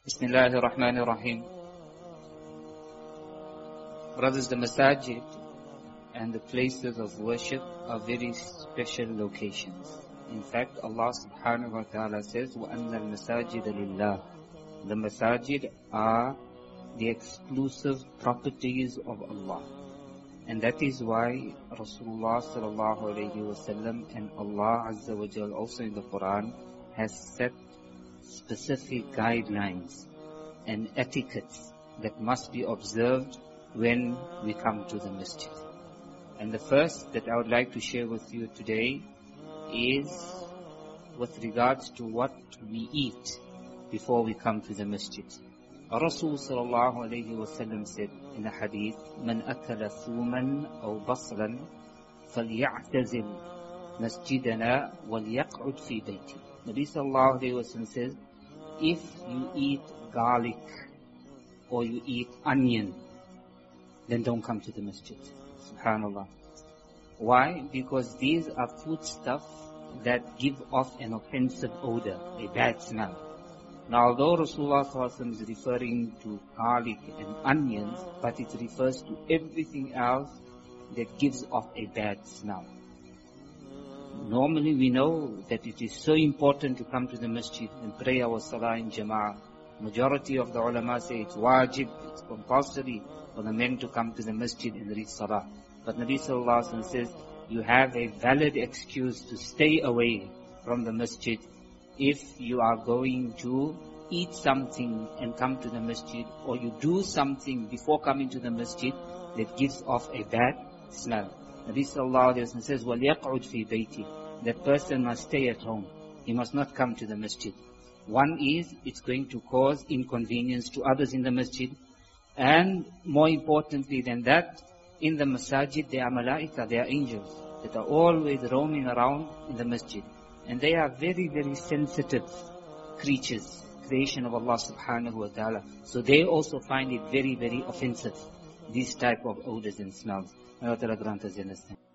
Bismillahir Rahmanir Rahim. Brothers, the masajid and the places of worship are very special locations. In fact, Allah subhanahu wa ta'ala says, وَأَنَّ الْمَسَاجِدَ لِلَّهِ. The masajid are the exclusive properties of Allah. And that is why Rasulullah sallallahu alayhi wa sallam and Allah Azza wa Jal also in the Quran has set specific guidelines and etiquettes that must be observed when we come to the masjid. And the first that I would like to share with you today is with regards to what we eat before we come to the masjid. Rasul sallallahu alayhi wa sallam said in a hadith, "Man akala thuman aw basran faly'atazil masjidana walyaq'ud fi bayti." Nabi sallallahu alayhi wa sallam says, if you eat garlic or you eat onion, then don't come to the masjid. Subhanallah. Why? Because these are foodstuff that give off an offensive odor, a bad smell. Now, although Rasulullah ﷺ is referring to garlic and onions, but it refers to everything else that gives off a bad smell. Normally we know that it is so important to come to the masjid and pray our salah in jama'ah. Majority of the ulama say it's wajib, it's compulsory for the men to come to the masjid and read salah. But Nabi sallallahu alaihi wasallam says, you have a valid excuse to stay away from the masjid if you are going to eat something and come to the masjid, or you do something before coming to the masjid that gives off a bad smell. Nabi sallallahu alayhi wa sallam says, وَلْيَقْعُدْ فِي بَيْتِهِ. That person must stay at home. He must not come to the masjid. One is, it's going to cause inconvenience to others in the masjid. And more importantly than that, in the masajid, there are malaika, there are angels that are always roaming around in the masjid. And they are very, very sensitive creatures, creation of Allah subhanahu wa ta'ala. So they also find it very, very offensive, these type of odors and smells. May Allah grant us understanding.